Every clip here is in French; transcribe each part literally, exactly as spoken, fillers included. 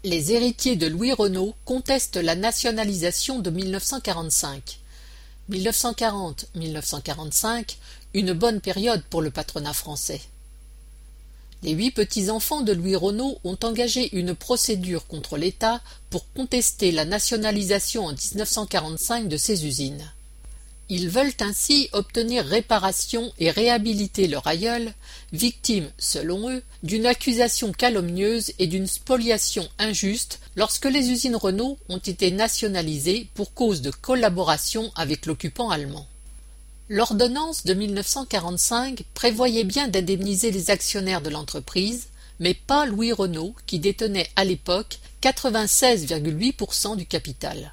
Les héritiers de Louis Renault contestent la nationalisation de mille neuf cent quarante-cinq. mille neuf cent quarante à mille neuf cent quarante-cinq, une bonne période pour le patronat français. Les huit petits-enfants de Louis Renault ont engagé une procédure contre l'État pour contester la nationalisation en mille neuf cent quarante-cinq de ces usines. Ils veulent ainsi obtenir réparation et réhabiliter leur aïeul, victime, selon eux, d'une accusation calomnieuse et d'une spoliation injuste lorsque les usines Renault ont été nationalisées pour cause de collaboration avec l'occupant allemand. L'ordonnance de mille neuf cent quarante-cinq prévoyait bien d'indemniser les actionnaires de l'entreprise, mais pas Louis Renault qui détenait à l'époque quatre-vingt-seize virgule huit pour cent du capital.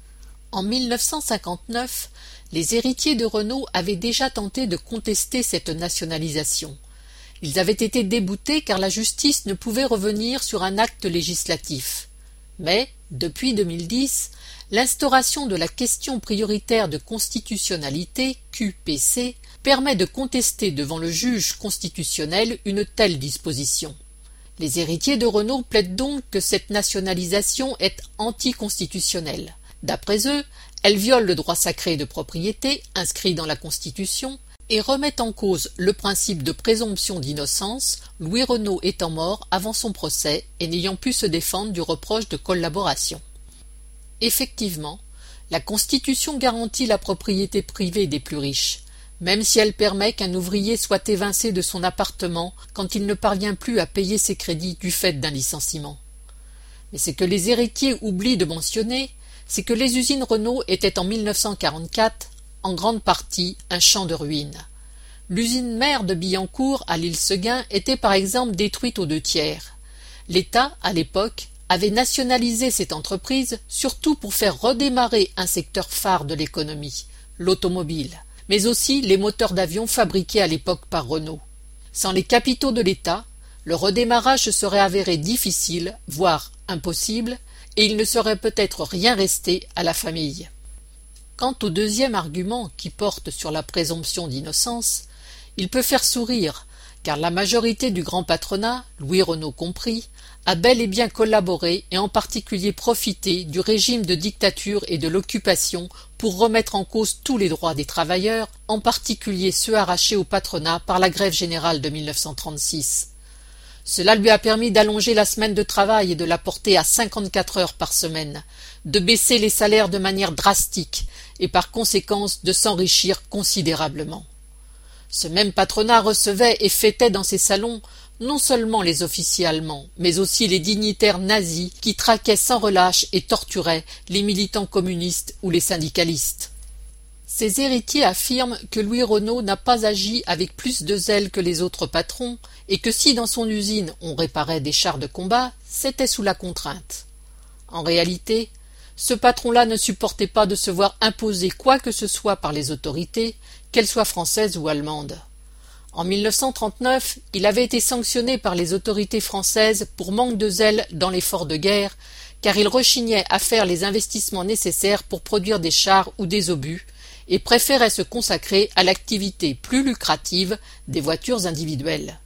En mille neuf cent cinquante-neuf, les héritiers de Renault avaient déjà tenté de contester cette nationalisation. Ils avaient été déboutés car la justice ne pouvait revenir sur un acte législatif. Mais, depuis deux mille dix, l'instauration de la question prioritaire de constitutionnalité, Q P C, permet de contester devant le juge constitutionnel une telle disposition. Les héritiers de Renault plaident donc que cette nationalisation est anticonstitutionnelle. D'après eux, elle viole le droit sacré de propriété inscrit dans la Constitution et remet en cause le principe de présomption d'innocence, Louis Renault étant mort avant son procès et n'ayant pu se défendre du reproche de collaboration. Effectivement, la Constitution garantit la propriété privée des plus riches, même si elle permet qu'un ouvrier soit évincé de son appartement quand il ne parvient plus à payer ses crédits du fait d'un licenciement. Mais ce que les héritiers oublient de mentionner, c'est que les usines Renault étaient en mille neuf cent quarante-quatre en grande partie un champ de ruines. L'usine mère de Billancourt à l'île Seguin était par exemple détruite aux deux tiers. L'État, à l'époque, avait nationalisé cette entreprise surtout pour faire redémarrer un secteur phare de l'économie, l'automobile, mais aussi les moteurs d'avion fabriqués à l'époque par Renault. Sans les capitaux de l'État, le redémarrage se serait avéré difficile, voire impossible, et il ne serait peut-être rien resté à la famille. Quant au deuxième argument qui porte sur la présomption d'innocence, il peut faire sourire, car la majorité du grand patronat, Louis Renault compris, a bel et bien collaboré et en particulier profité du régime de dictature et de l'occupation pour remettre en cause tous les droits des travailleurs, en particulier ceux arrachés au patronat par la grève générale de mille neuf cent trente-six. Cela lui a permis d'allonger la semaine de travail et de la porter à cinquante-quatre heures par semaine, de baisser les salaires de manière drastique et par conséquence de s'enrichir considérablement. Ce même patronat recevait et fêtait dans ses salons non seulement les officiers allemands, mais aussi les dignitaires nazis qui traquaient sans relâche et torturaient les militants communistes ou les syndicalistes. Ses héritiers affirment que Louis Renault n'a pas agi avec plus de zèle que les autres patrons et que si dans son usine on réparait des chars de combat, c'était sous la contrainte. En réalité, ce patron-là ne supportait pas de se voir imposer quoi que ce soit par les autorités, qu'elles soient françaises ou allemandes. En mille neuf cent trente-neuf, il avait été sanctionné par les autorités françaises pour manque de zèle dans l'effort de guerre, car il rechignait à faire les investissements nécessaires pour produire des chars ou des obus, et préférait se consacrer à l'activité plus lucrative des voitures individuelles.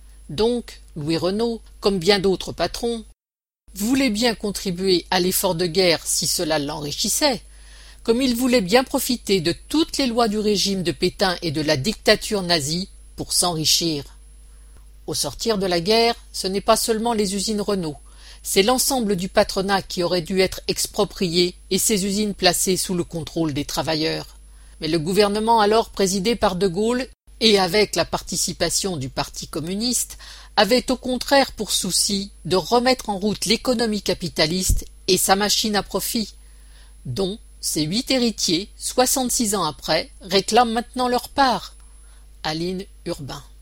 Donc, Louis Renault, comme bien d'autres patrons, voulait bien contribuer à l'effort de guerre si cela l'enrichissait, comme il voulait bien profiter de toutes les lois du régime de Pétain et de la dictature nazie pour s'enrichir. Au sortir de la guerre, ce n'est pas seulement les usines Renault, c'est l'ensemble du patronat qui aurait dû être exproprié et ces usines placées sous le contrôle des travailleurs. Mais le gouvernement alors présidé par De Gaulle et avec la participation du Parti communiste avait au contraire pour souci de remettre en route l'économie capitaliste et sa machine à profit, dont ces huit héritiers, soixante-six ans après, réclament maintenant leur part. Aline Urbain.